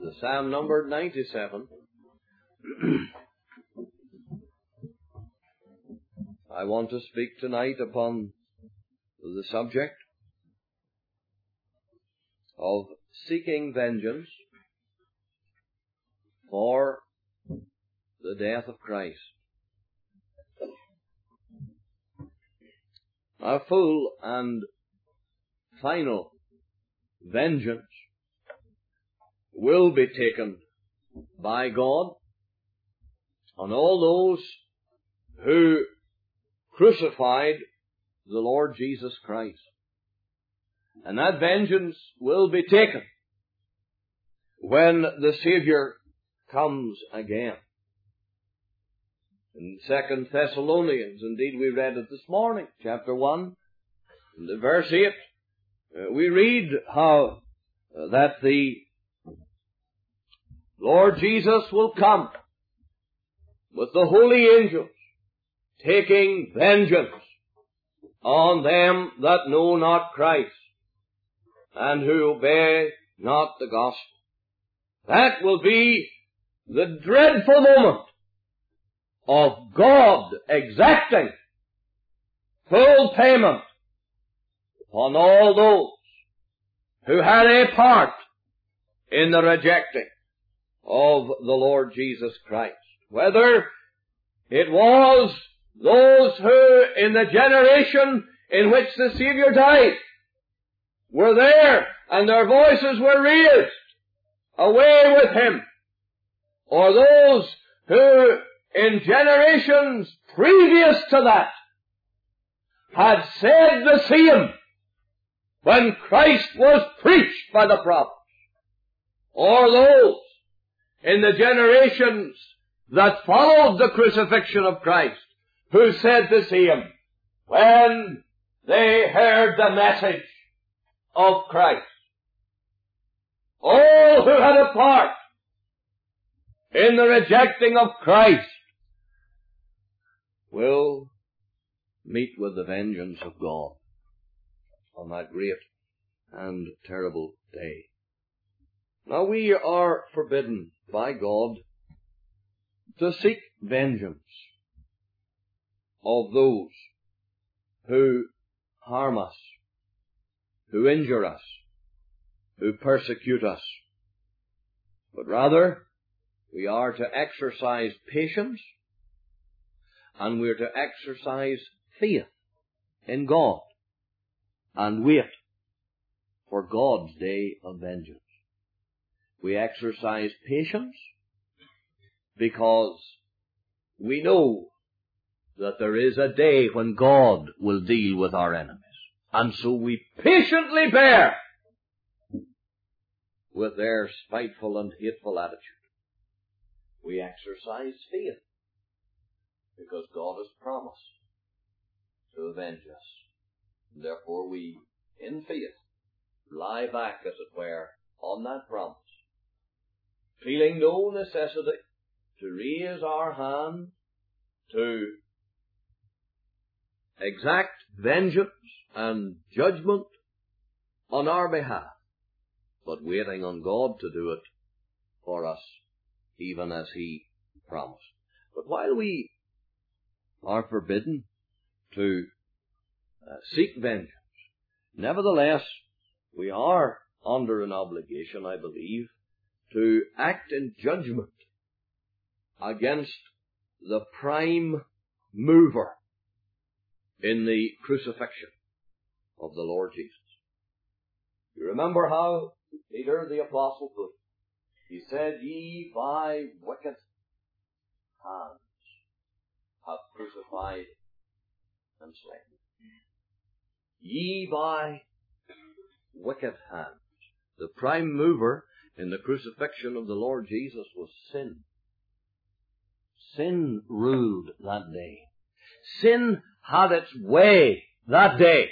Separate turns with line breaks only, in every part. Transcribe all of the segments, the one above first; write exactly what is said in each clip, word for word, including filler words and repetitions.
the psalm number ninety-seven. I want to speak tonight upon the subject of seeking vengeance for the death of Christ. A full and final vengeance will be taken by God on all those who crucified the Lord Jesus Christ. And that vengeance will be taken when the Savior comes again. In Second Thessalonians, indeed we read it this morning, chapter one, in verse eight, uh, we read how uh, that the Lord Jesus will come with the holy angels, taking vengeance on them that know not Christ, and who obey not the gospel. That will be the dreadful moment of God exacting full payment upon all those who had a part in the rejecting of the Lord Jesus Christ. Whether it was those who, in the generation in which the Savior died, were there and their voices were raised away with Him, or those who, in generations previous to that, had said the same when Christ was preached by the prophets, or those in the generations that followed the crucifixion of Christ, who said the same when they heard the message of Christ. All who had a part in the rejecting of Christ will meet with the vengeance of God on that great and terrible day. Now we are forbidden by God to seek vengeance of those who harm us, who injure us, who persecute us. But rather, we are to exercise patience, and we are to exercise faith in God, and wait for God's day of vengeance. We exercise patience because we know that there is a day when God will deal with our enemies. And so we patiently bear with their spiteful and hateful attitude. We exercise faith because God has promised to avenge us. And therefore we, in faith, lie back, as it were, on that promise, feeling no necessity to raise our hand to exact vengeance and judgment on our behalf, but waiting on God to do it for us, even as He promised. But while we are forbidden to uh, seek vengeance, nevertheless, we are under an obligation, I believe, to act in judgment against the prime mover in the crucifixion of the Lord Jesus. You remember how Peter the Apostle put it. He said, "Ye by wicked hands have crucified and slain." Ye by wicked hands. The prime mover in the crucifixion of the Lord Jesus was sin. Sin ruled that day. Sin had its way that day.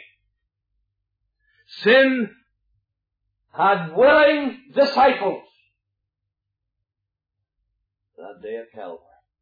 Sin had willing disciples that day at Calvary.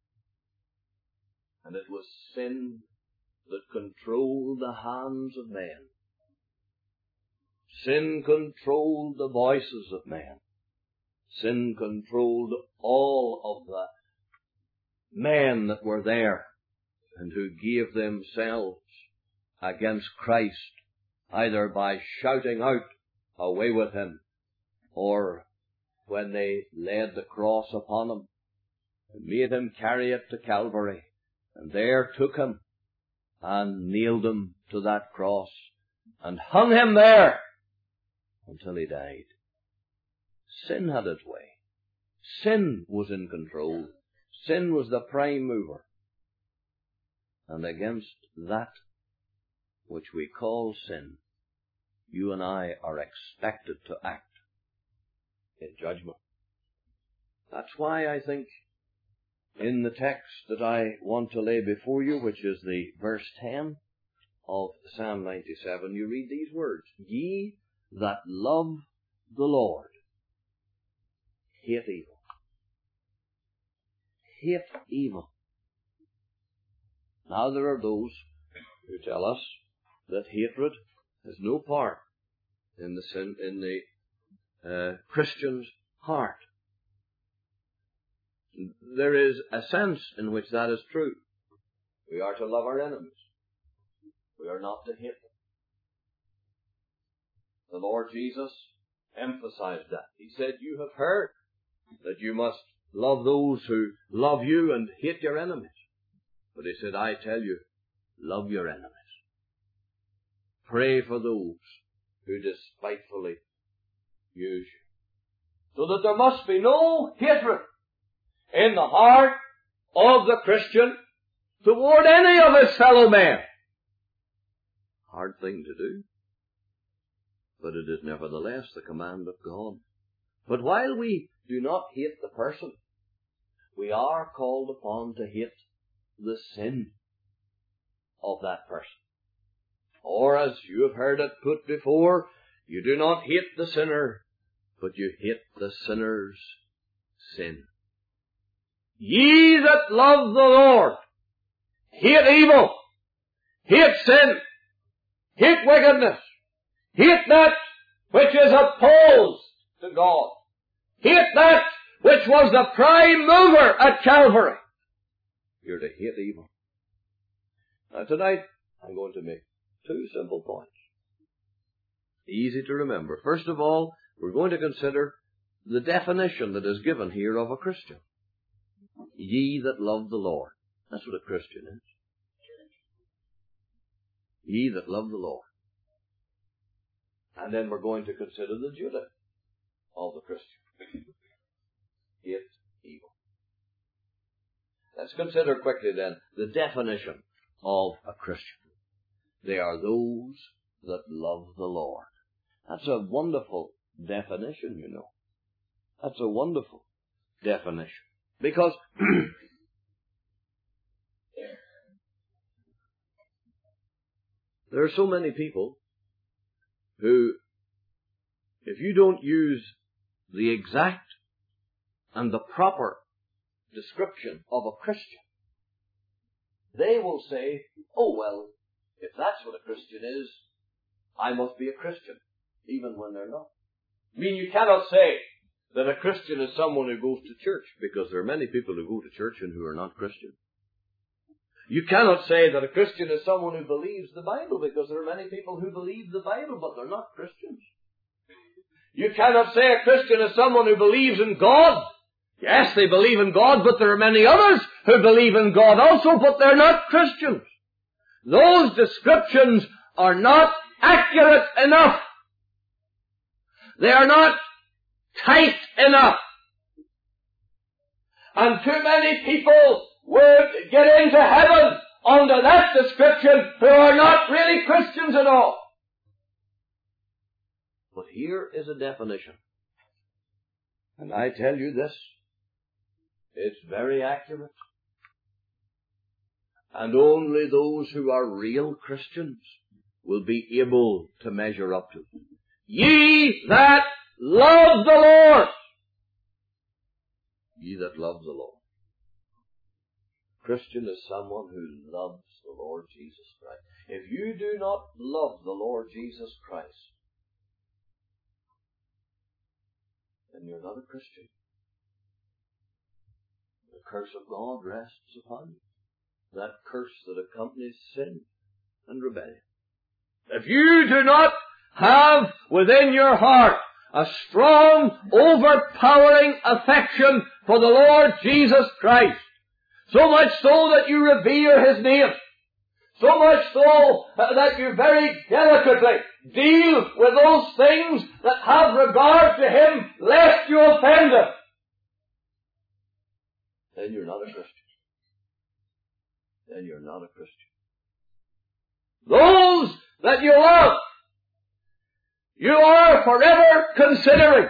And it was sin that controlled the hands of men. Sin controlled the voices of men. Sin controlled all of the men that were there and who gave themselves against Christ, either by shouting out, "Away with him," or when they laid the cross upon him and made him carry it to Calvary, and there took him and nailed him to that cross and hung him there until he died. Sin had its way. Sin was in control. Sin was the prime mover. And against that which we call sin, you and I are expected to act in judgment. That's why I think in the text that I want to lay before you, which is the verse ten of Psalm ninety-seven, you read these words: "Ye that love the Lord, hate evil." Hate evil. Now there are those who tell us that hatred has no part in the sin, in the uh, Christian's heart. There is a sense in which that is true. We are to love our enemies. We are not to hate them. The Lord Jesus emphasized that. He said, "You have heard that you must love those who love you and hate your enemies." But he said, "I tell you, love your enemies. Pray for those who despitefully use you." So that there must be no hatred in the heart of the Christian toward any of his fellow men. Hard thing to do, but it is nevertheless the command of God. But while we do not hate the person, we are called upon to hate the sin of that person. Or, as you have heard it put before, you do not hate the sinner, but you hate the sinner's sin. Ye that love the Lord, hate evil, hate sin, hate wickedness, hate that which is opposed to God, hate that which was the prime mover at Calvary. You're to hate evil. Now tonight, I'm going to make two simple points. Easy to remember. First of all, we're going to consider the definition that is given here of a Christian. Ye that love the Lord. That's what a Christian is. Ye that love the Lord. And then we're going to consider the duty of the Christian. Hate evil. Let's consider quickly then the definition of a Christian. They are those that love the Lord. That's a wonderful definition, you know. That's a wonderful definition. Because there are so many people who, if you don't use the exact and the proper description of a Christian, they will say, "Oh, well, if that's what a Christian is, I must be a Christian," even when they're not. I mean, you cannot say that a Christian is someone who goes to church, because there are many people who go to church and who are not Christian. You cannot say that a Christian is someone who believes the Bible, because there are many people who believe the Bible, but they're not Christians. You cannot say a Christian is someone who believes in God. Yes, they believe in God, but there are many others who believe in God also, but they're not Christians. Those descriptions are not accurate enough. They are not tight enough. And too many people would get into heaven under that description who are not really Christians at all. But here is a definition. And I tell you this, it's very accurate. And only those who are real Christians will be able to measure up to it. Ye that love the Lord. Ye that love the Lord. Christian is someone who loves the Lord Jesus Christ. If you do not love the Lord Jesus Christ, then you're not a Christian. The curse of God rests upon you. That curse that accompanies sin and rebellion. If you do not have within your heart a strong, overpowering affection for the Lord Jesus Christ, so much so that you revere His name, so much so that you very delicately deal with those things that have regard to Him, lest you offend Him, then you're not a Christian. Then you're not a Christian. Those that you love, you are forever considering.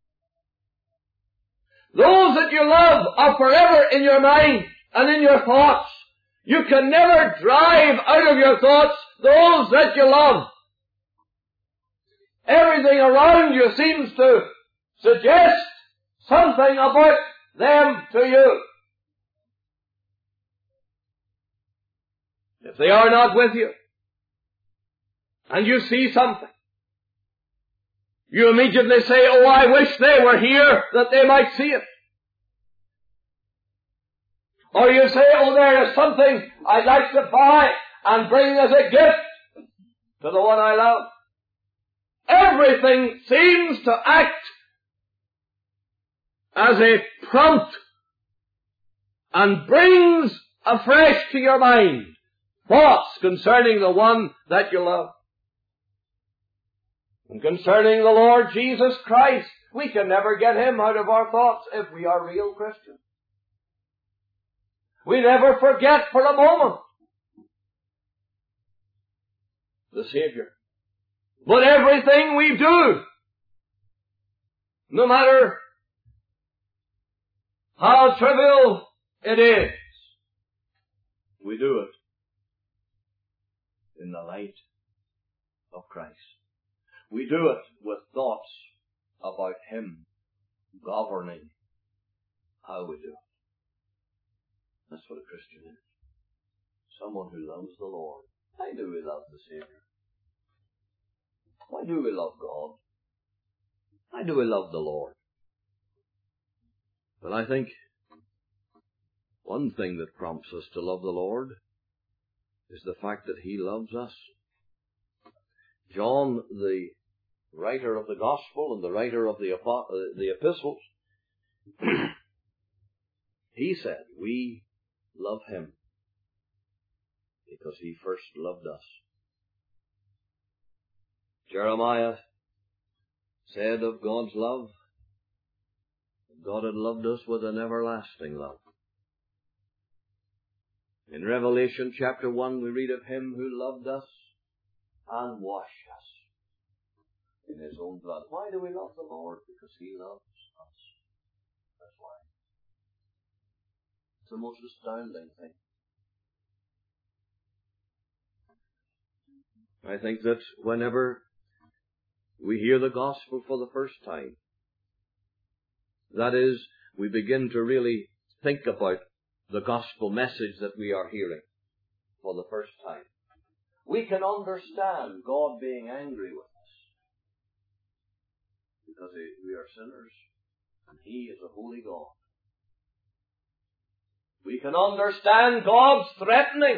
Those that you love are forever in your mind and in your thoughts. You can never drive out of your thoughts those that you love. Everything around you seems to suggest something about them to you. If they are not with you, and you see something, you immediately say, oh, I wish they were here that they might see it. Or you say, oh, there is something I'd like to buy and bring as a gift to the one I love. Everything seems to act as a prompt and brings afresh to your mind thoughts concerning the one that you love. And concerning the Lord Jesus Christ, we can never get Him out of our thoughts if we are real Christians. We never forget for a moment the Savior. But everything we do, no matter how trivial it is, we do it in the light of Christ. We do it with thoughts about Him governing how we do it. That's what a Christian is. Someone who loves the Lord. Why do we love the Savior? Why do we love God? Why do we love the Lord? Well, I think one thing that prompts us to love the Lord is the fact that He loves us. John, the writer of the Gospel and the writer of the, uh, the epistles, he said, we love Him because He first loved us. Jeremiah said of God's love, God had loved us with an everlasting love. In Revelation chapter one, we read of Him who loved us and washed us in His own blood. Why do we love the Lord? Because He loves us. That's why. It's the most astounding thing. I think that whenever we hear the gospel for the first time, that is, we begin to really think about the gospel message that we are hearing for the first time, we can understand God being angry with us because we are sinners and He is a holy God. We can understand God's threatening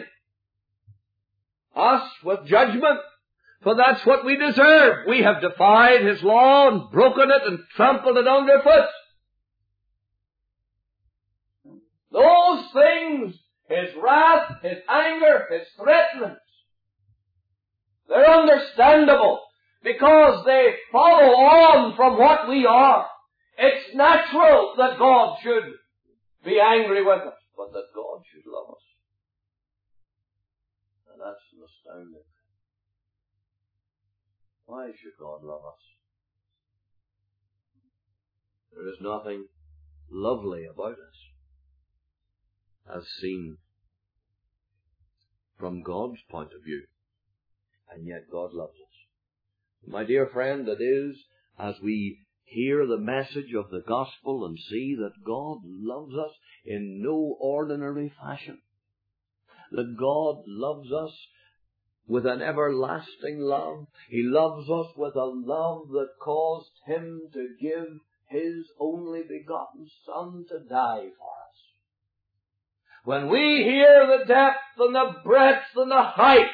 us with judgment, for that's what we deserve. We have defied His law and broken it and trampled it underfoot. Those things, His wrath, His anger, His threatenings, they're understandable because they follow on from what we are. It's natural that God should be angry with us, but that God should love us. And that's an astounding thing. Why should God love us? There is nothing lovely about us as seen from God's point of view. And yet God loves us. My dear friend, it is as we hear the message of the gospel and see that God loves us in no ordinary fashion, that God loves us with an everlasting love. He loves us with a love that caused Him to give His only begotten Son to die for us. When we hear the depth and the breadth and the height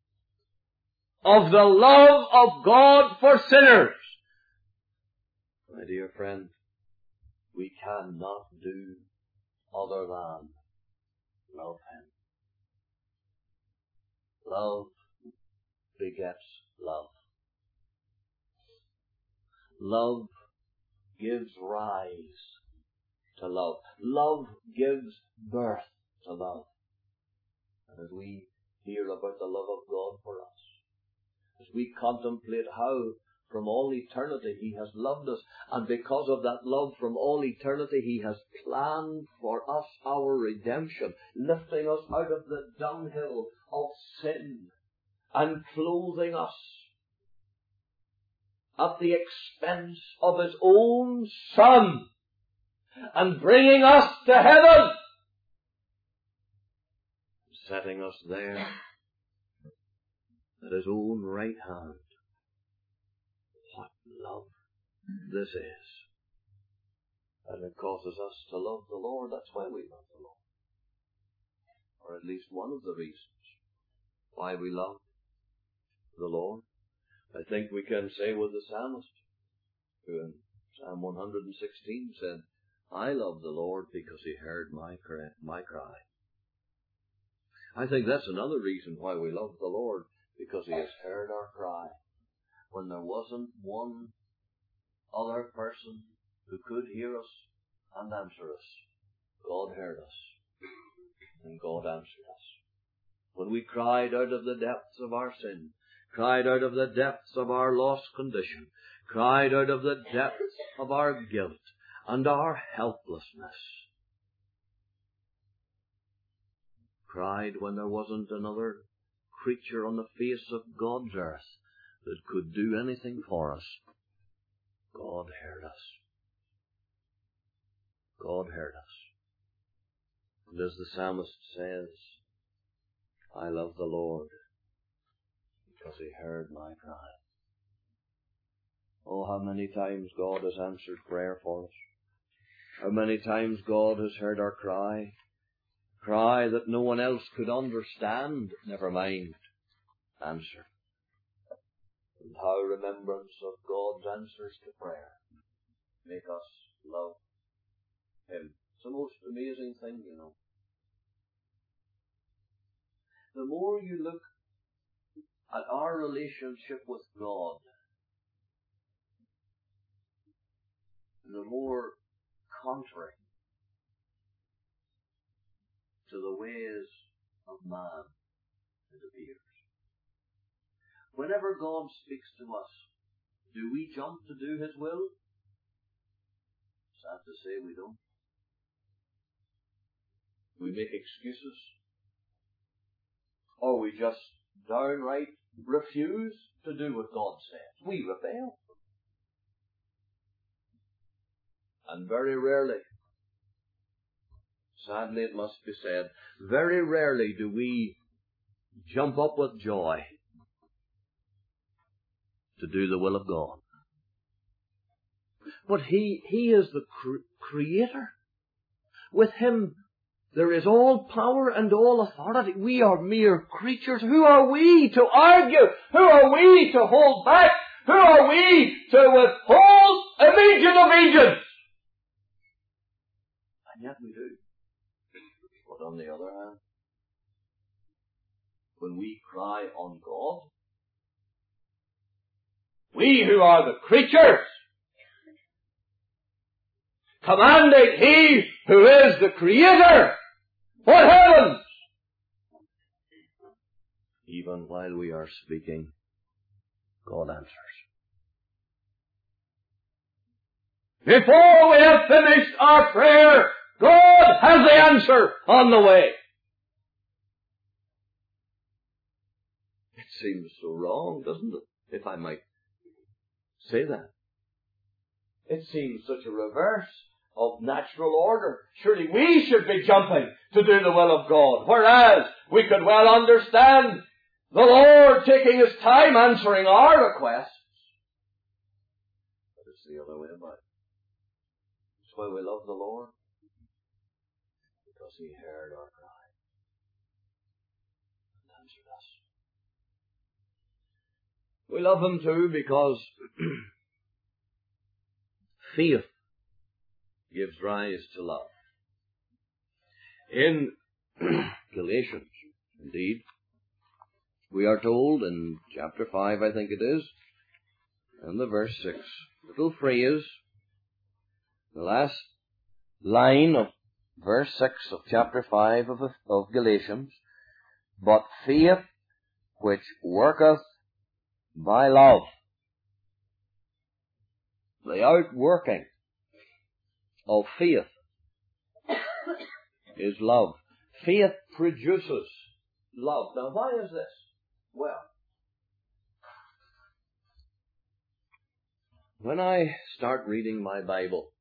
of the love of God for sinners, my dear friend, we cannot do other than love Him. Love begets love. Love gives rise to love. Love gives birth to love. And as we hear about the love of God for us, as we contemplate how from all eternity He has loved us, and because of that love from all eternity He has planned for us our redemption, lifting us out of the dunghill of sin and clothing us at the expense of His own Son and bringing us to heaven, setting us there at His own right hand. What love this is. And it causes us to love the Lord. That's why we love the Lord. Or at least one of the reasons why we love the Lord. I think we can say with the psalmist, who in Psalm one hundred sixteen said, I love the Lord because He heard my cry. My cry. I think that's another reason why we love the Lord, because He has heard our cry. When there wasn't one other person who could hear us and answer us, God heard us and God answered us. When we cried out of the depths of our sin, cried out of the depths of our lost condition, cried out of the depths of our guilt and our helplessness, cried when there wasn't another creature on the face of God's earth that could do anything for us, God heard us. God heard us. And as the psalmist says, I love the Lord because He heard my cry. Oh, how many times God has answered prayer for us. How many times God has heard our cry. Cry that no one else could understand, never mind answer. And how remembrance of God's answers to prayer make us love Him. It's the most amazing thing, you know. The more you look at our relationship with God, the more contrary to the ways of man it appears. Whenever God speaks to us, do we jump to do His will? Sad to say, we don't. We make excuses. Or we just downright refuse to do what God says. We rebel. And very rarely, sadly it must be said, very rarely do we jump up with joy to do the will of God. But He, He is the cre- Creator. With Him there is all power and all authority. We are mere creatures. Who are we to argue? Who are we to hold back? Who are we to withhold immediate obedience? And yet we do. But on the other hand, when we cry on God, we who are the creatures, commanding He who is the Creator, what heavens! Even while we are speaking, God answers. Before we have finished our prayer, God has the answer on the way. It seems so wrong, doesn't it? If I might say that. It seems such a reverse of natural order. Surely we should be jumping to do the will of God, whereas we could well understand the Lord taking His time answering our requests. But it's the other way about. why we love the Lord. Because He heard our cry and answered us. We love Him too because faith gives rise to love. In Galatians, indeed, we are told in chapter five, I think it is, and the verse six, little phrase, the last line of verse six of chapter five of, of Galatians, but faith which worketh by love. The outworking of faith is love. Faith produces love. Now, why is this? Well, when I start reading my Bible,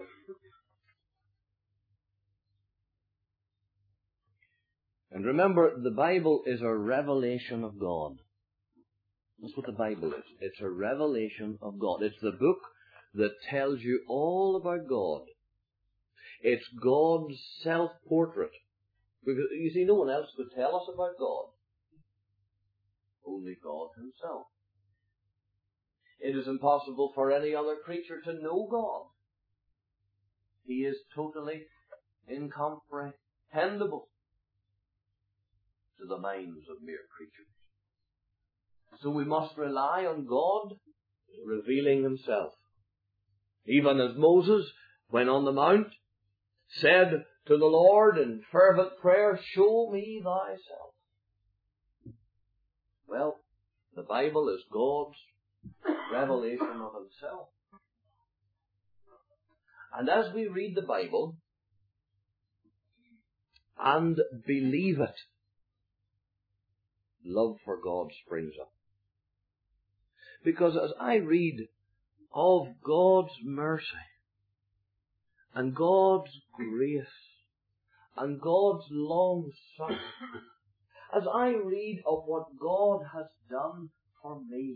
and remember, the Bible is a revelation of God. That's what the Bible is. It's a revelation of God. It's the book that tells you all about God. It's God's self-portrait. Because, you see, no one else could tell us about God. Only God Himself. It is impossible for any other creature to know God. He is totally incomprehensible to the minds of mere creatures. So we must rely on God revealing Himself. Even as Moses, when on the mount, said to the Lord in fervent prayer, "Show me Thyself." Well, the Bible is God's revelation of Himself. And as we read the Bible and believe it, love for God springs up. Because as I read of God's mercy and God's grace and God's long suffering, as I read of what God has done for me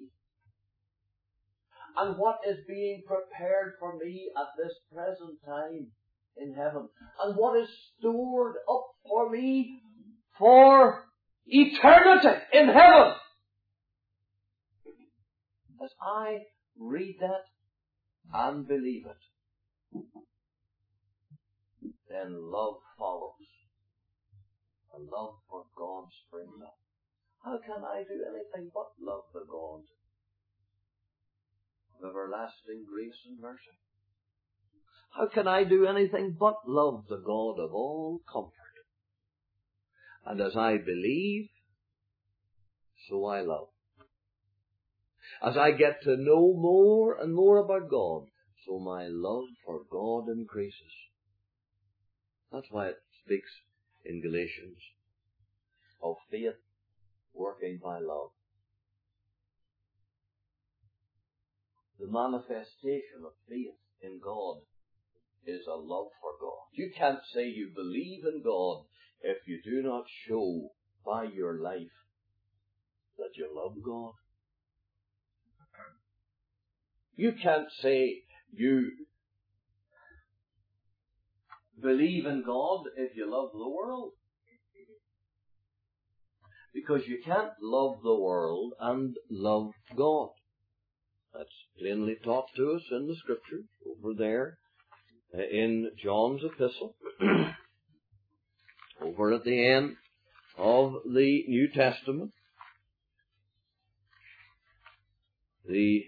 and what is being prepared for me at this present time in heaven, and what is stored up for me for eternity in heaven, as I read that and believe it, then love follows. And love for God springs up. How can I do anything but love the God of everlasting grace and mercy? How can I do anything but love the God of all comfort? And as I believe, so I love. As I get to know more and more about God, so my love for God increases. That's why it speaks in Galatians of faith working by love. The manifestation of faith in God is a love for God. You can't say you believe in God if you do not show by your life that you love God. You can't say you believe in God if you love the world. Because you can't love the world and love God. That's plainly taught to us in the Scriptures over there in John's epistle, over at the end of the New Testament. The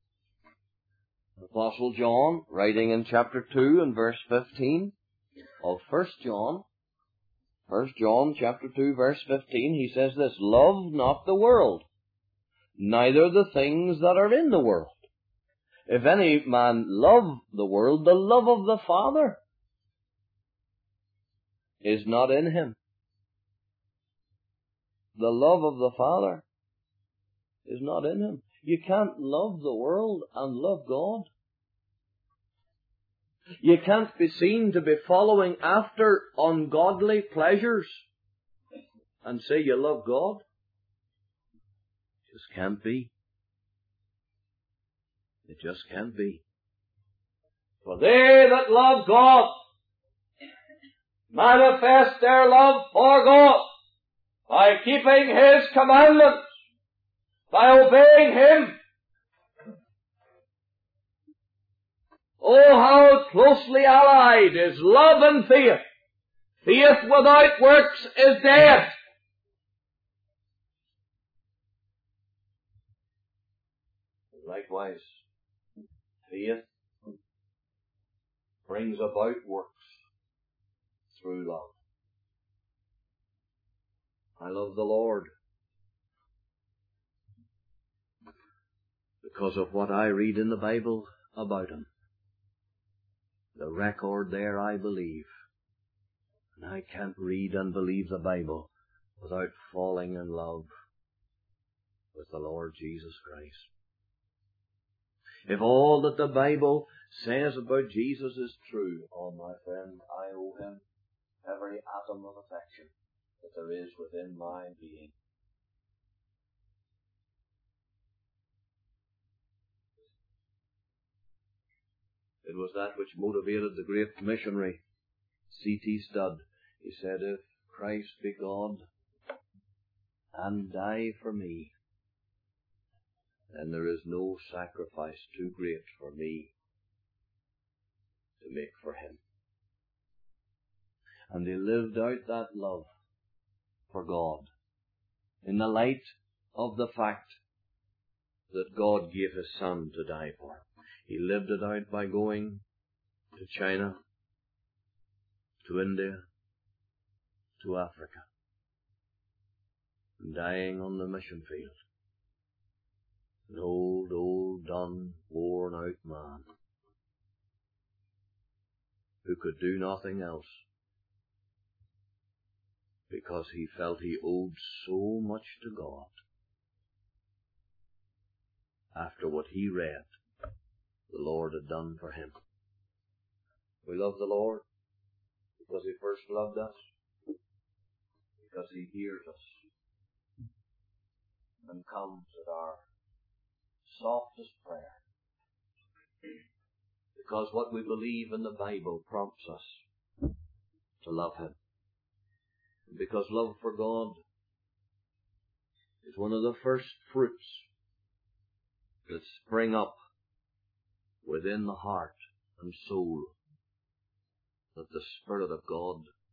Apostle John, writing in chapter two and verse fifteen of First John, First John chapter two verse fifteen, he says this, "Love not the world, neither the things that are in the world. If any man love the world, the love of the Father is not in him." The love of the Father is not in him. You can't love the world and love God. You can't be seen to be following after ungodly pleasures and say you love God. It just can't be. It just can't be. For they that love God manifest their love for God by keeping His commandments, by obeying Him. Oh, how closely allied is love and faith. Faith without works is dead. Likewise, faith brings about works through love. I love the Lord because of what I read in the Bible about Him. The record there, I believe. And I can't read and believe the Bible without falling in love with the Lord Jesus Christ. If all that the Bible says about Jesus is true, oh my friend, I owe Him every atom of affection that there is within my being. It was that which motivated the great missionary C T Studd. He said, if Christ be God and die for me, then there is no sacrifice too great for me to make for Him. And he lived out that love for God in the light of the fact that God gave His Son to die for him. He lived it out by going to China, to India, to Africa, and dying on the mission field. An old, old, done, worn out man who could do nothing else because he felt he owed so much to God after what he read the Lord had done for him. We love the Lord because He first loved us, because He hears us and comes at our softest prayer, because what we believe in the Bible prompts us to love Him, because love for God is one of the first fruits that spring up within the heart and soul that the Spirit of God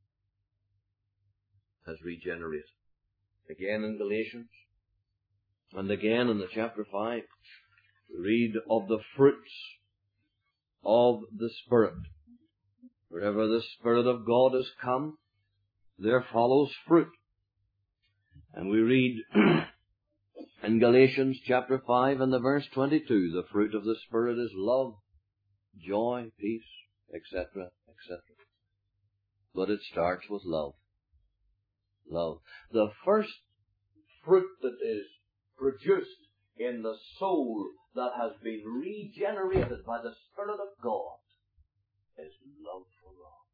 has regenerated. Again in Galatians, and again in the chapter five, we read of the fruits of the Spirit. Wherever the Spirit of God has come, there follows fruit. And we read in Galatians chapter five and the verse twenty-two, the fruit of the Spirit is love, joy, peace, et cetera, et cetera. But it starts with love. Love. The first fruit that is produced in the soul that has been regenerated by the Spirit of God is love for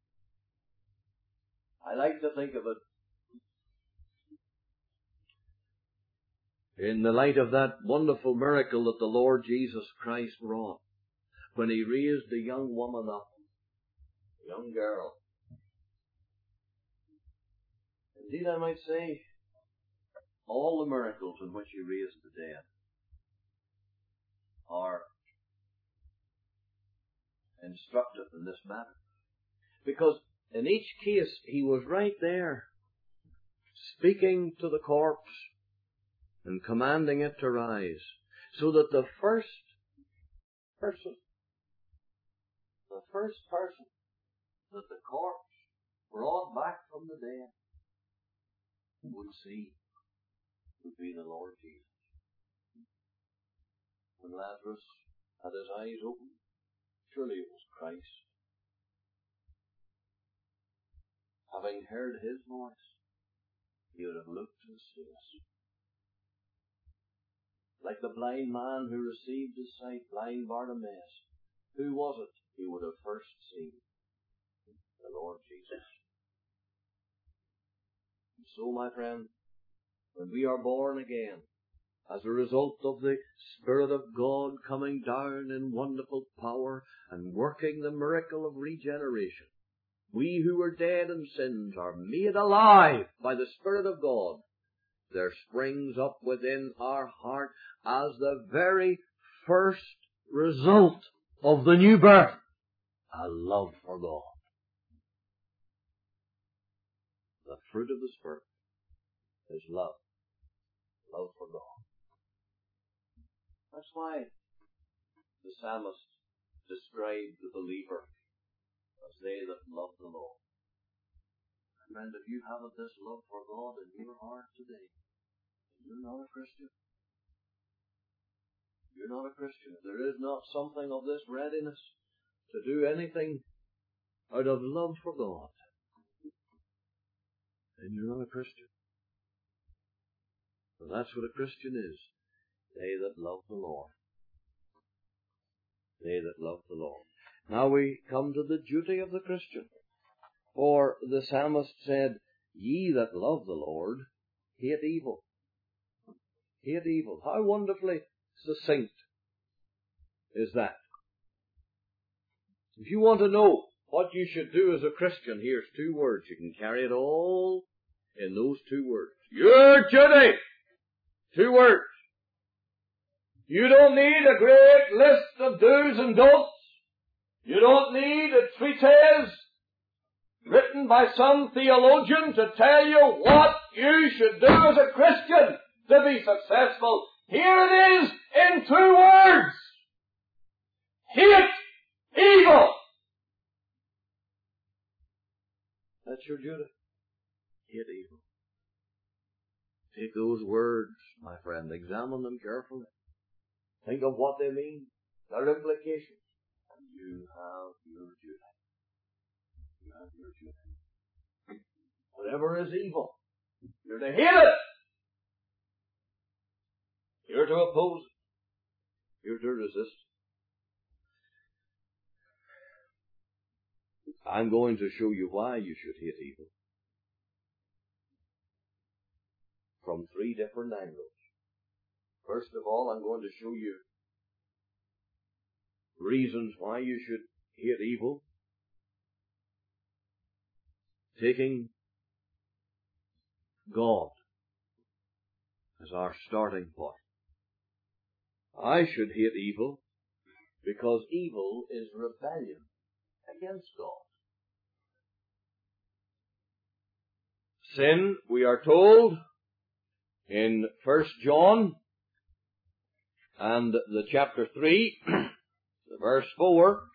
God. I like to think of it in the light of that wonderful miracle that the Lord Jesus Christ wrought when He raised the young woman up, a young girl. Indeed, I might say, all the miracles in which He raised the dead are instructive in this matter. Because in each case, He was right there, speaking to the corpse and commanding it to rise, so that the first person, the first person that the corpse brought back from the dead would see would be the Lord Jesus. When Lazarus had his eyes open, surely it was Christ. Having heard His voice, he would have looked to His face. Like the blind man who received his sight, blind Bartimaeus, who was it he would have first seen? The Lord Jesus. And so, my friend, when we are born again, as a result of the Spirit of God coming down in wonderful power and working the miracle of regeneration. We who were dead in sins are made alive by the Spirit of God. There springs up within our heart as the very first result of the new birth a love for God. The fruit of the Spirit is love. Love for God. That's why the psalmist described the believer as they that love the Lord. Friend, if you haven't this love for God in your heart today, you're not a Christian. You're not a Christian. If there is not something of this readiness to do anything out of love for God, then you're not a Christian. And that's what a Christian is. They that love the Lord. They that love the Lord. Now we come to the duty of the Christian. For the psalmist said, ye that love the Lord, hate evil. Hate evil. How wonderfully succinct is that? If you want to know what you should do as a Christian, here's two words. You can carry it all in those two words. Your duty! Two words. You don't need a great list of do's and don'ts. You don't need a treatise written by some theologian to tell you what you should do as a Christian to be successful. Here it is in two words. Hate evil. That's your duty. Hate evil. Take those words, my friend, examine them carefully. Think of what they mean, their implications. And you have your duty. You have your duty. Whatever is evil, you're to hate it. You're to oppose it. You're to resist it. I'm going to show you why you should hate evil. From three different angles. First of all, I'm going to show you reasons why you should hate evil. Taking God as our starting point. I should hate evil because evil is rebellion against God. Sin, we are told in First John and the chapter three, the verse four,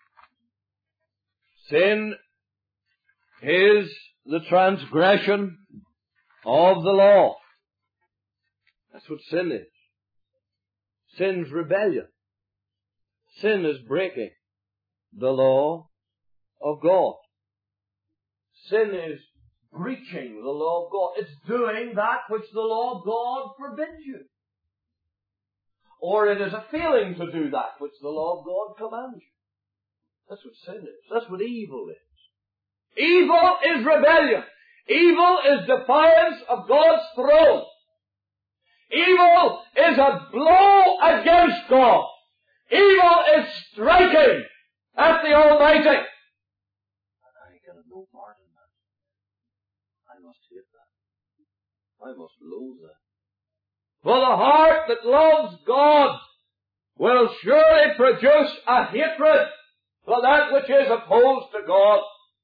sin is the transgression of the law. That's what sin is. Sin's rebellion. Sin is breaking the law of God. Sin is breaching the law of God. It's doing that which the law of God forbids you. Or it is a failing to do that which the law of God commands you. That's what sin is. That's what evil is. Evil is rebellion. Evil is defiance of God's throne. Evil is a blow against God. Evil is striking at the Almighty. And I can have no part in that. I must hate that. I must loathe that. For the heart that loves God will surely produce a hatred for that which is opposed to God.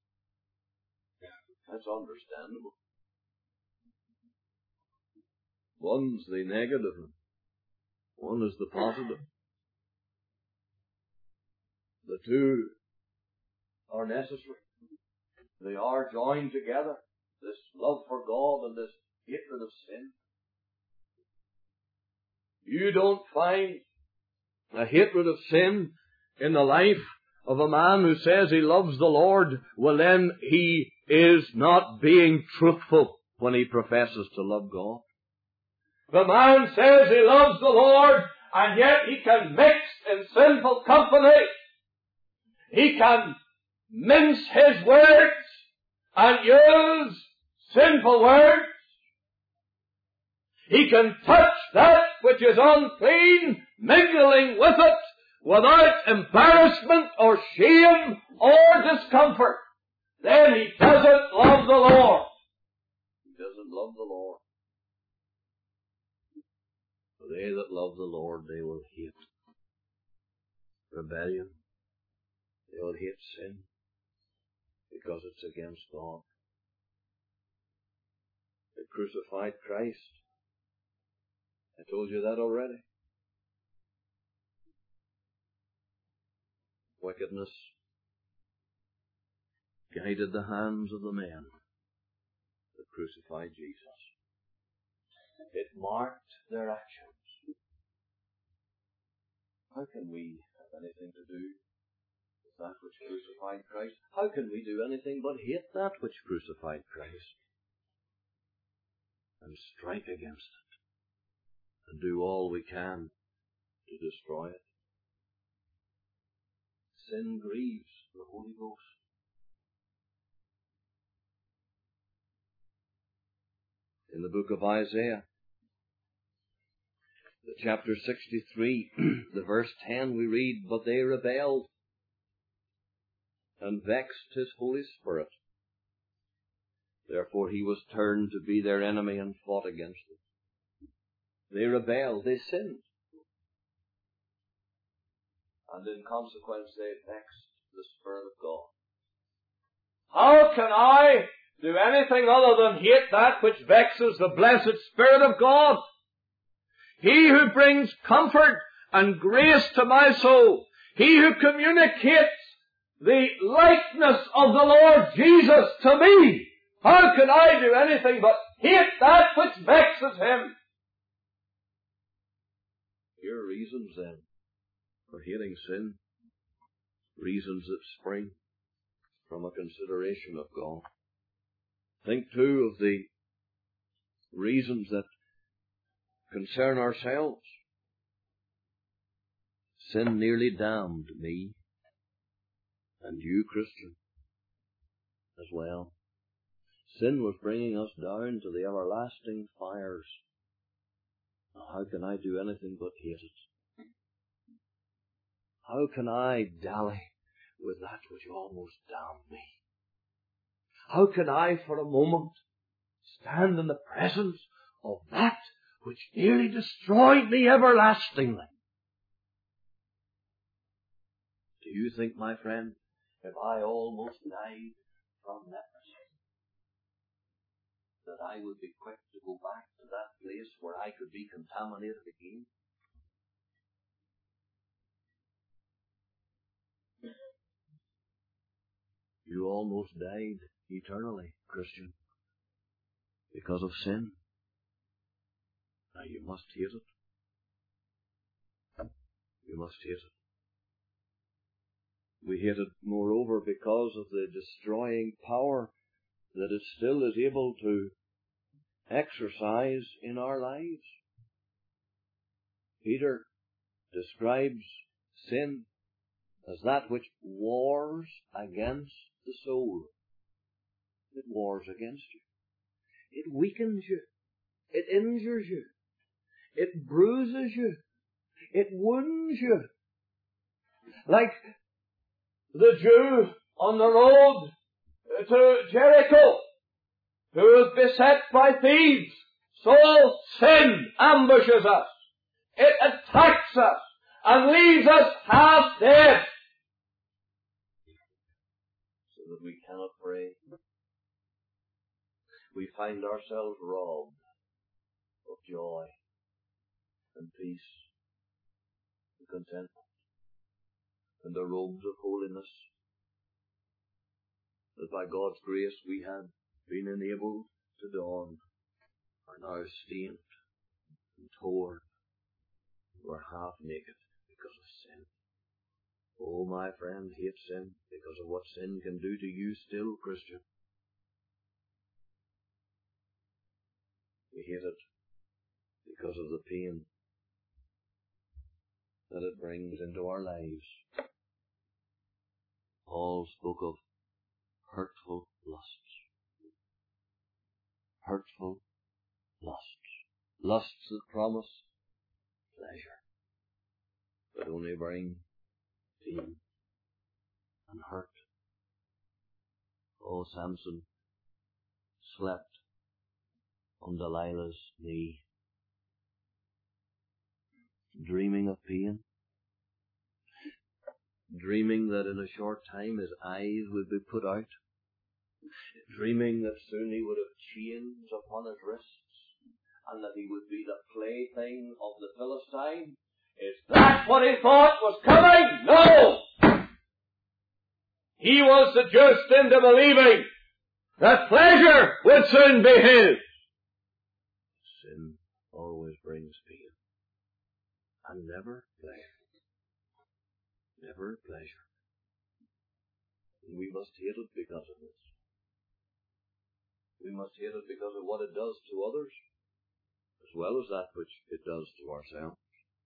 That's understandable. One's the negative, one is the positive. The two are necessary. They are joined together. This love for God and this hatred of sin. You don't find a hatred of sin in the life of a man who says he loves the Lord. Well, then he is not being truthful when he professes to love God. The man says he loves the Lord, and yet he can mix in sinful company. He can mince his words and use sinful words. He can touch that which is unclean, mingling with it without embarrassment or shame or discomfort, then he doesn't love the Lord. He doesn't love the Lord. For they that love the Lord, they will hate rebellion. They will hate sin because it's against God. They crucified Christ. I told you that already. Wickedness guided the hands of the men that crucified Jesus. It marked their actions. How can we have anything to do with that which crucified Christ? How can we do anything but hate that which crucified Christ and strike against it and do all we can to destroy it? Sin grieves the Holy Ghost. In the book of Isaiah, the chapter sixty-three, the verse ten, we read, "But they rebelled and vexed his Holy Spirit. Therefore he was turned to be their enemy and fought against them." They rebelled, they sinned. And in consequence they vexed the Spirit of God. How can I do anything other than hate that which vexes the blessed Spirit of God? He who brings comfort and grace to my soul, he who communicates the likeness of the Lord Jesus to me, how can I do anything but hate that which vexes him? Here are reasons then for hating sin, reasons that spring from a consideration of God. Think too of the reasons that concern ourselves. Sin nearly damned me and you, Christian, as well. Sin was bringing us down to the everlasting fires. Now, how can I do anything but hate it? How can I dally with that which almost damned me? How can I for a moment stand in the presence of that which nearly destroyed me everlastingly? Do you think, my friend, if I almost died from leprosy, that I would be quick to go back to that place where I could be contaminated again? You almost died eternally, Christian, because of sin. Now you must hate it. You must hate it. We hate it, moreover, because of the destroying power that it still is able to exercise in our lives. Peter describes sin as that which wars against the soul. It wars against you. It weakens you. It injures you. It bruises you. It wounds you. Like the Jew on the road to Jericho, who is beset by thieves, so sin ambushes us. It attacks us and leaves us half dead, so that we cannot pray. We find ourselves robbed of joy and peace and contentment and the robes of holiness that by God's grace we had been enabled to don are now stained and torn. We're half naked because of sin. Oh, my friend, hate sin because of what sin can do to you still, Christian. We hate it because of the pain that it brings into our lives. Paul spoke of hurtful lusts. Hurtful lusts. lusts that promise pleasure, but only bring pain and hurt. Oh, Samson slept on Delilah's knee, dreaming of pain, dreaming that in a short time his eyes would be put out, dreaming that soon he would have chains upon his wrists, and that he would be the plaything of the Philistine. Is that what he thought was coming? No! He was seduced into believing that pleasure would soon be his. Sin always brings pain, and never pleasure. Never pleasure. And we must hate it because of this. We must hate it because of what it does to others, as well as that which it does to ourselves.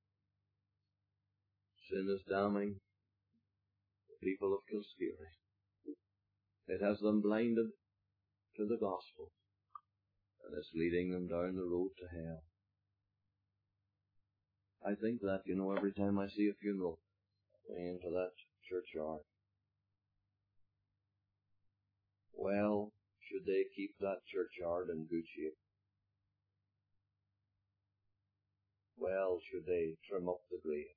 Sin is damning the people of Kilskeery. It has them blinded to the gospel, and it's leading them down the road to hell. I think that, you know, every time I see a funeral going into that churchyard. Well, should they keep that churchyard in good shape? Well, should they trim up the graves?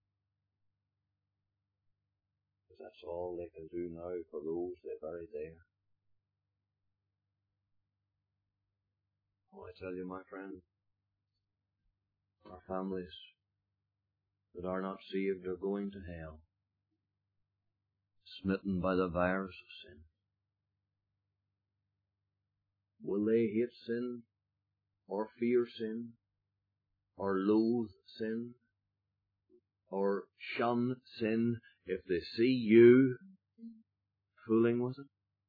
Because that's all they can do now for those they bury there. Oh, I tell you, my friend, our families that are not saved are going to hell, smitten by the virus of sin. Will they hate sin, or fear sin, or loathe sin, or shun sin if they see you fooling with it?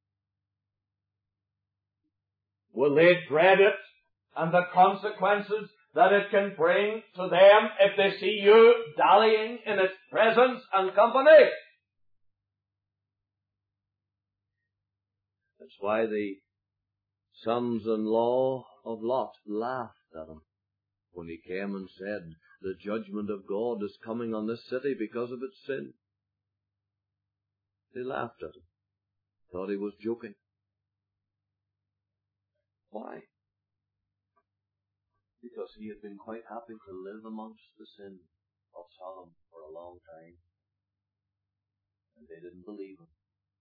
Will they dread it and the consequences that it can bring to them if they see you dallying in its presence and company? That's why the sons-in-law of Lot laughed at him when he came and said, the judgment of God is coming on this city because of its sin. They laughed at him, thought he was joking. Why? Because he had been quite happy to live amongst the sin of Sodom for a long time. And they didn't believe him.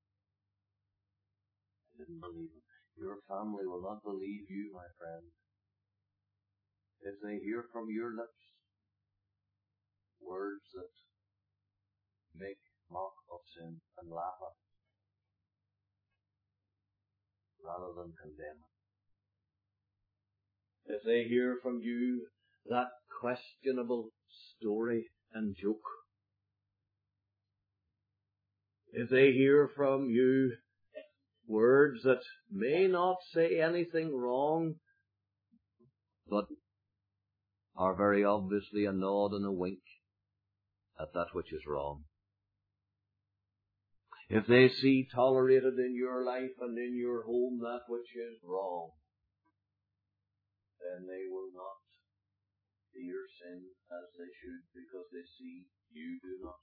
They didn't believe him. Your family will not believe you, my friend, if they hear from your lips words that make mock of sin and laugh at it, rather than condemn it. If they hear from you that questionable story and joke, if they hear from you words that may not say anything wrong, but are very obviously a nod and a wink at that which is wrong. If they see tolerated in your life and in your home that which is wrong, then they will not fear sin as they should, because they see you do not.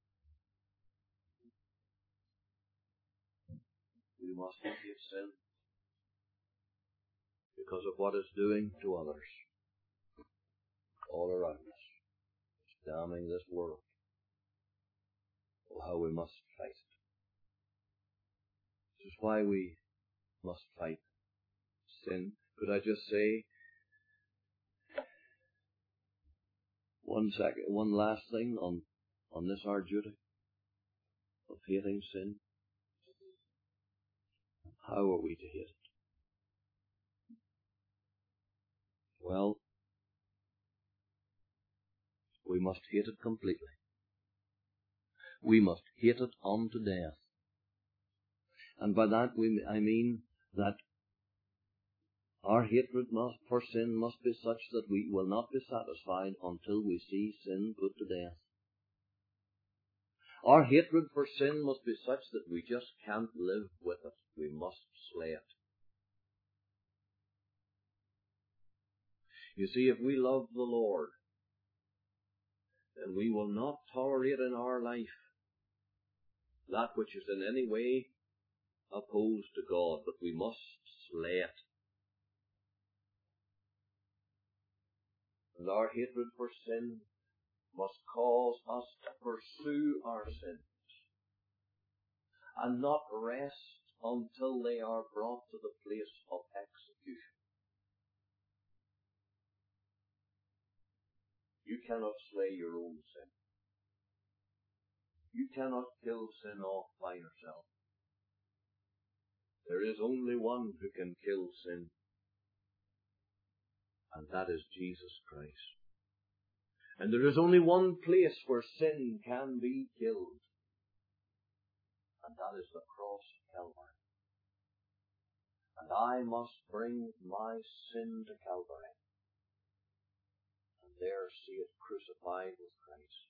We must hate sin because of what it's doing to others all around us. It's damning this world. Oh, how we must fight it. This is why we must fight sin. Could I just say one second, one last thing on, on this our duty of hating sin? How are we to hate it? Well, we must hate it completely. We must hate it unto death. And by that we, I mean that our hatred must, for sin must be such that we will not be satisfied until we see sin put to death. Our hatred for sin must be such that we just can't live with it. We must slay it. You see, if we love the Lord, then we will not tolerate in our life that which is in any way opposed to God, but we must slay it. And our hatred for sin must cause us to pursue our sins and not rest until they are brought to the place of execution. You cannot slay your own sin. You cannot kill sin off by yourself. There is only one who can kill sin, and that is Jesus Christ. And there is only one place where sin can be killed, and that is the cross of Calvary. And I must bring my sin to Calvary, and there see it crucified with Christ.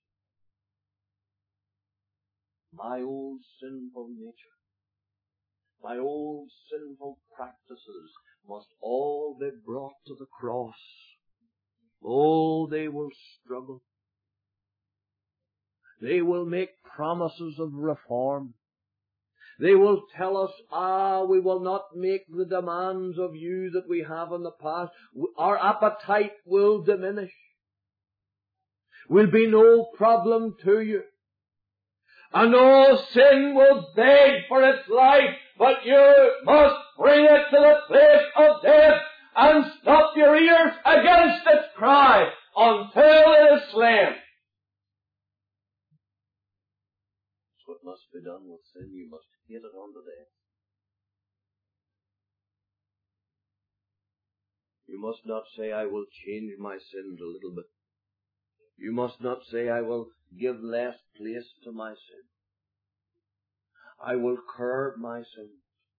My old sinful nature, my old sinful practices must all be brought to the cross. Oh, they will struggle. They will make promises of reform. They will tell us, ah, we will not make the demands of you that we have in the past. Our appetite will diminish. Will be no problem to you. And no sin will beg for its life, but you must bring it to the place of death and stop your ears against its cry until it is slain. That's what must be done with sin. You must hate it unto death. You must not say, I will change my sins a little bit. You must not say, I will give less place to my sin. I will curb my sin.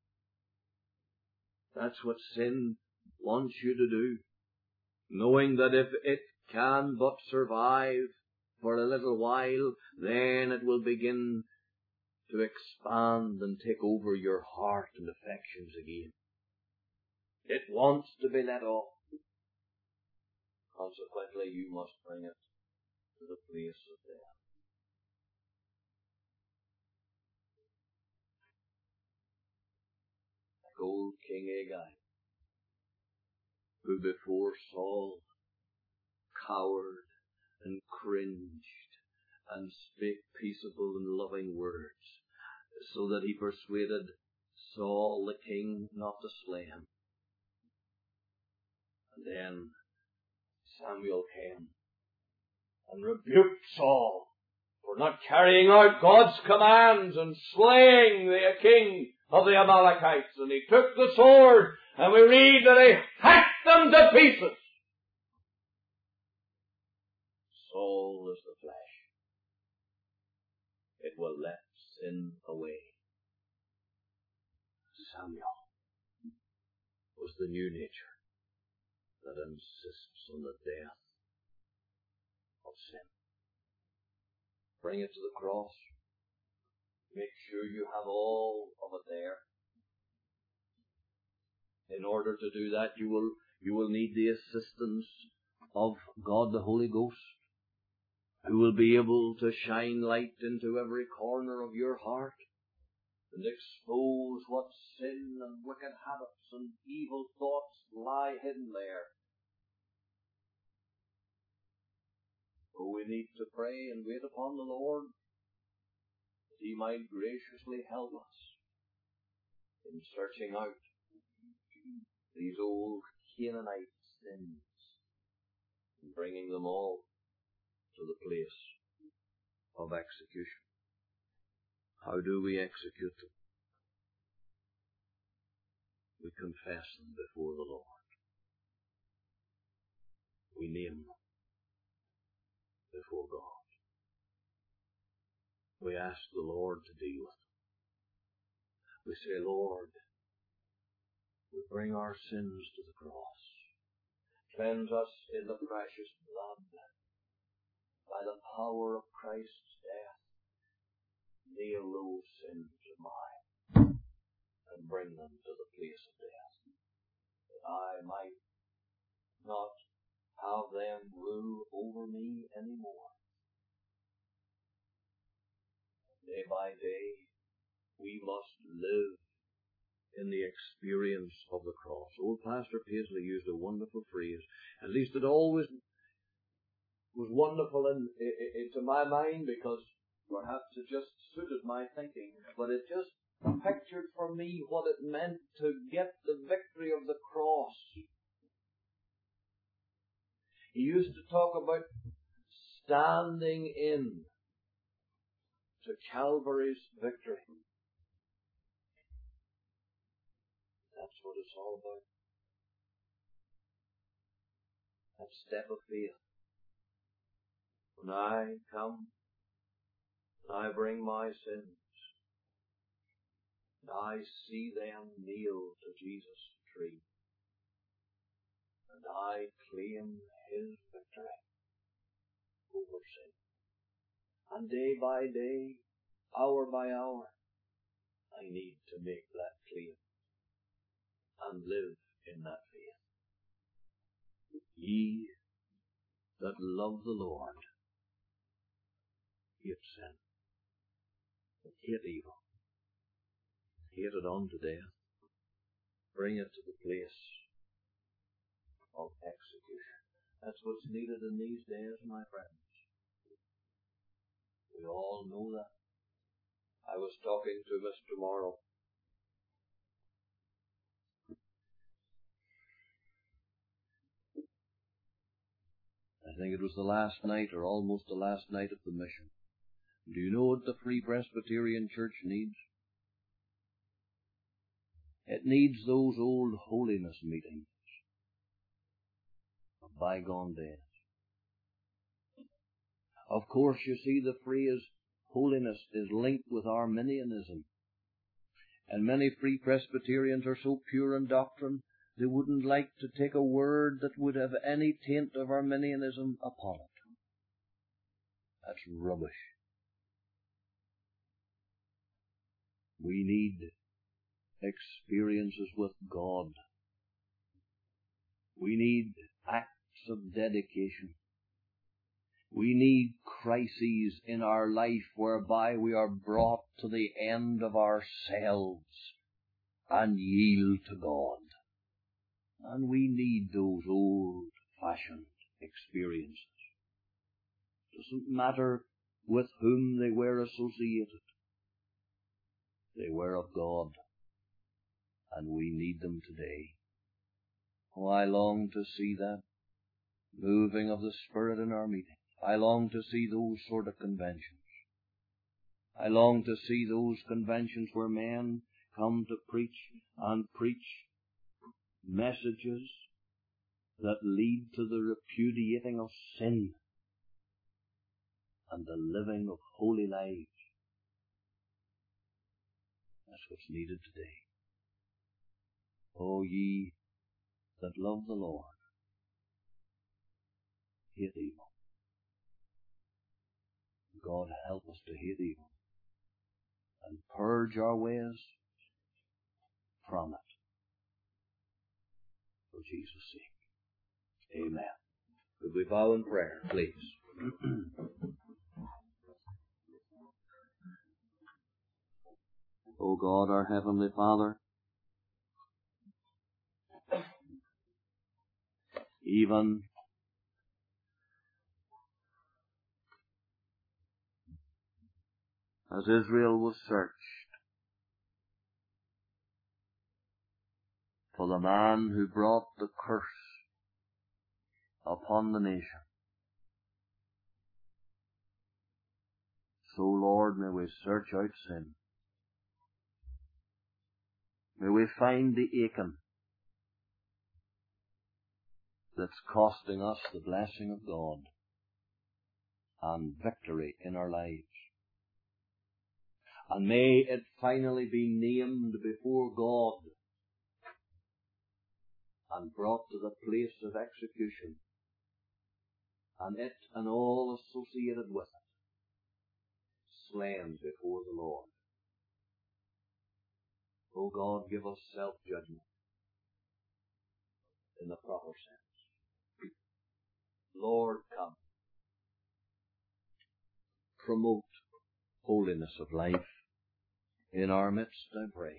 That's what sin wants you to do, knowing that if it can but survive for a little while, then it will begin to expand and take over your heart and affections again. It wants to be let off. Consequently, you must bring it to the place of death. Like old King Agag, who before Saul cowered and cringed and spake peaceable and loving words, so that he persuaded Saul the king not to slay him. And then Samuel came and rebuked Saul for not carrying out God's commands and slaying the king of the Amalekites. And he took the sword, and we read that he hacked them to pieces. Saul is the flesh. It will let sin away. Samuel was the new nature that insists on the death of sin. Bring it to the cross. Make sure you have all of it there. In order to do that, you will, you will need the assistance of God the Holy Ghost, who will be able to shine light into every corner of your heart and expose what sin and wicked habits and evil thoughts lie hidden there. Oh, we need to pray and wait upon the Lord that He might graciously help us in searching out these old Canaanite sins and bringing them all to the place of execution. How do we execute them? We confess them before the Lord. We name them before God. We ask the Lord to deal with them. We say, Lord, we bring our sins to the cross. Cleanse us in the precious blood by the power of Christ's death. Nail those sins of mine and bring them to the place of death, that I might not have them rule over me anymore. Day by day, we must live in the experience of the cross. Old Pastor Paisley used a wonderful phrase. At least it always was wonderful in, in, in, to my mind, because perhaps it just suited my thinking, but it just pictured for me what it meant to get the victory of the cross. He used to talk about standing in to Calvary's victory. That's what it's all about. That step of faith. When I come, and I bring my sins, and I see them nailed to Jesus' tree, and I claim His victory over sin. And day by day, hour by hour, I need to make that claim and live in that faith. Ye that love the Lord, hate sin, hate evil, hate it unto death, bring it to the place of execution. That's what's needed in these days, my friends. We all know that. I was talking to Mister Morrow. I think it was the last night, or almost the last night of the mission. Do you know what the Free Presbyterian Church needs? It needs those old holiness meetings of bygone days. Of course, you see, the phrase holiness is linked with Arminianism. And many Free Presbyterians are so pure in doctrine, they wouldn't like to take a word that would have any taint of Arminianism upon it. That's rubbish. We need experiences with God. We need acts of dedication. We need crises in our life whereby we are brought to the end of ourselves and yield to God. And we need those old-fashioned experiences. It doesn't matter with whom they were associated. They were of God, and we need them today. Oh, I long to see that moving of the Spirit in our meeting. I long to see those sort of conventions. I long to see those conventions where men come to preach and preach messages that lead to the repudiating of sin and the living of holy lives. That's what's needed today. O ye that love the Lord, hate evil. God help us to hate evil and purge our ways from it. For Jesus' sake. Amen. Could we bow in prayer, please? O God, our Heavenly Father, even as Israel was searched for the man who brought the curse upon the nation, so, Lord, may we search out sin. May we find the Achan that's costing us the blessing of God and victory in our lives. And may it finally be named before God and brought to the place of execution, and it and all associated with it slain before the Lord. O God, give us self-judgment in the proper sense. Lord, come. Promote holiness of life in our midst, I pray.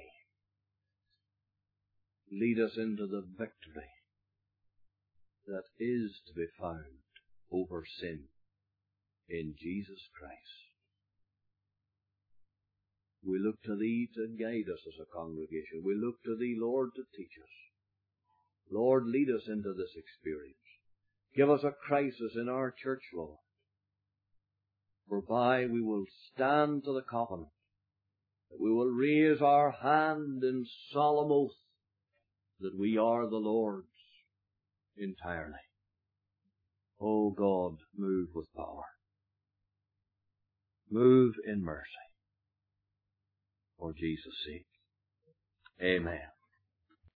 Lead us into the victory that is to be found over sin in Jesus Christ. We look to Thee to guide us as a congregation. We look to Thee, Lord, to teach us. Lord, lead us into this experience. Give us a crisis in our church, Lord, whereby we will stand to the covenant, that we will raise our hand in solemn oath that we are the Lord's entirely. O God, move with power. Move in mercy. For Jesus' sake. Amen.